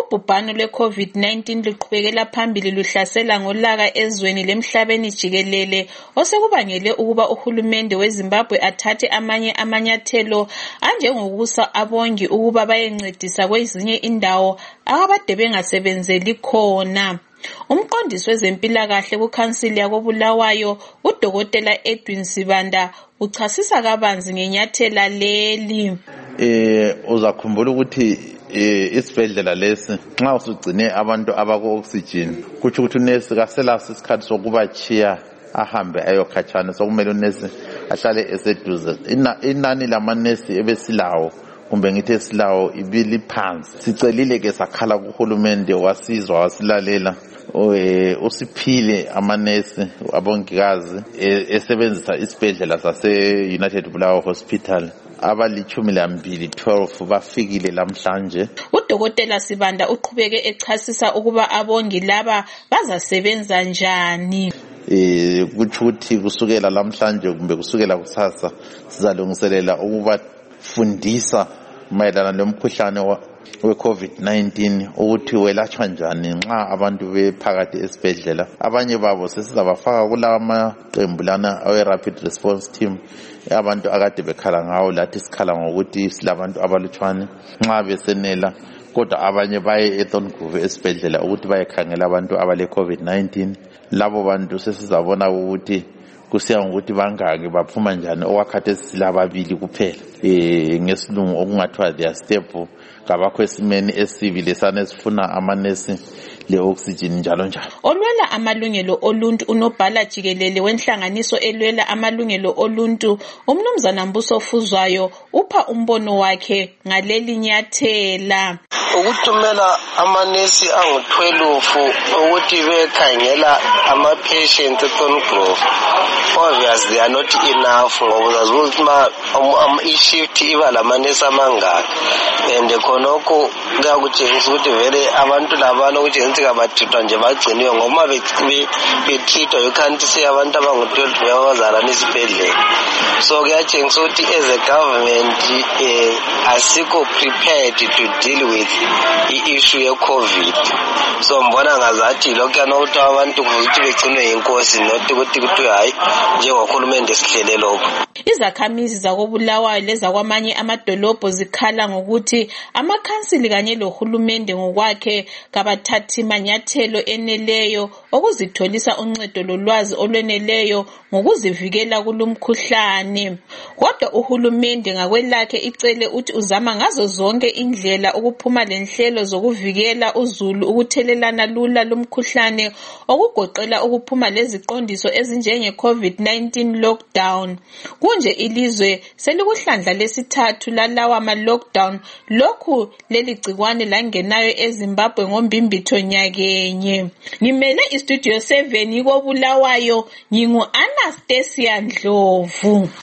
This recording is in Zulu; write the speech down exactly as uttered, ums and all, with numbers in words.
Ubhubhano lwe-COVID nineteen luqhubekela phambili luhlasela ngolaka ezweni lemhlabeni jikelele osekubangele ukuba uhulumende weZimbabwe athathe amanye amanyathelo anjengokusa abongi ukuba bayencedisa kwezinye indawo abade bengasebenzeli khona. Umqondisi wezempilakahle kuKhansili yakoBulawayo uDokotela Edwin Sibanda uchasisa kabanzi ngenyathela leli. Eh uzakhumbula ukuthi isibhedlela lesi nxa usugcine abantu abaku oxygen kuthi ukuthi unesi kaselaso isikhathi sokubachiya ahambe ayokhatshana, sokumele unesi ahlale eseduze. Inani lamanesi ebesilawo kumbe ngithi esilawo ibili phansi. Sicelile ke sakhala kuhulumende wasizwa wasilalela. Oye usiphile amanesi abongikazi esebenzisa isibhedlela sase United Bulawayo Hospital abalichumi lambili twelve bafikile lamhlanje. Udokotela Sibanda uqhubeke echasisa ukuba abongi laba bazasebenza njani. Eh kuthi kusukela lamhlanje kumbe kusukela kusasa sizalungiselela ukubafundisa mayelana nomkhuhlane we-COVID nineteen ukuthi welatshwa njani nxa abantu bephakathi esibhedlela. Abanye babo sesizabafaka kulawa maqembu lana awe-rapid response team abantu akade bekhala ngawo, lathi sikhala ngokuthi silabantu abalutshwane nxa besenela, kodwa abanye baye eThonguve esibhedlela ukuthi bayekhangela abantu abale-COVID nineteen. Labo bantu sesizabona ukuthi kusiya ngokuthi bangaki baphuma njani. Okwakhathesi silababili kuphela eh ngesilungu okungathiwa they are stable, kabakho esimeni esibili lesana esifuna amanesi le-oxygen njalo njalo. Olwela amalungelo oluntu unobhala jikelele wenhlanganiso elwela amalungelo oluntu uMnumzana Mbuso Fuzwayo upha umbono wakhe ngaleli nyathela. Ukuthumela amanesi angu-twelve ukuthi bekhangela ama-patients eThongrove, obviously they are not enough ngoba zazukuthi ma i-shift iba lamanesi amangaka, and khonokho kuyakutshengisa ukuthi vele abantu labana ukutshengisa kabathithwa nje bagciniwe ngoba bethithwa. You can't say abantu abangu-twelve bayabazalana esibhedlela. So kuyatshengisa ukuthi as a government uh, asikho prepared to deal with i-issue ye-COVID. So mbona ngazathi lokhu anokuthi abantu kuvukuthi begcinwe yinkosi nokuthi ukuthi kuthi hayi njengohulumende sihlele lokho. Izakhamizi zakoBulawayo lezakwamanye amadolobho zikhala ngokuthi amakhansili kanye lohulumende ngokwakhe kabathathi manyathelo eneleyo okuzitholisa uncedo lolwazi olweneleyo ngokuzivikela kulumkhuhlane. Kodwa uhulumende ngakwelakhe icele uthi uzama ngazo zonke indlela ukuphuma lenhlelo zokuvikela uzulu ukuthelelana lula lumkhuhlane, okugoqela ukuphuma leziqondiso ezinjenge COVID nineteen lockdown. Kunje ilizwe selikuhlandla lesithathu lalawa ma-lockdown lokhu leli gcikwane langenayo eZimbabwe ngombimbitho nyakenye. Ngimele iStudio seven koBulawayo, ngingu Anastasia Ndlovu.